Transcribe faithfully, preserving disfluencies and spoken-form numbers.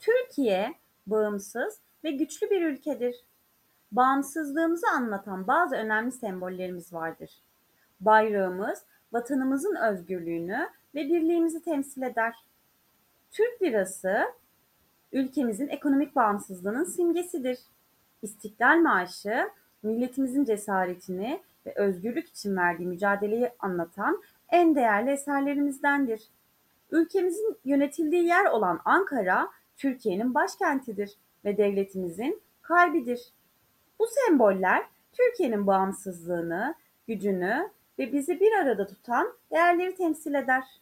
Türkiye, bağımsız ve güçlü bir ülkedir. Bağımsızlığımızı anlatan bazı önemli sembollerimiz vardır. Bayrağımız, vatanımızın özgürlüğünü ve birliğimizi temsil eder. Türk lirası, ülkemizin ekonomik bağımsızlığının simgesidir. İstiklal Marşı, milletimizin cesaretini ve özgürlük için verdiği mücadeleyi anlatan en değerli eserlerimizdendir. Ülkemizin yönetildiği yer olan Ankara, Türkiye'nin başkentidir ve devletimizin kalbidir. Bu semboller Türkiye'nin bağımsızlığını, gücünü ve bizi bir arada tutan değerleri temsil eder.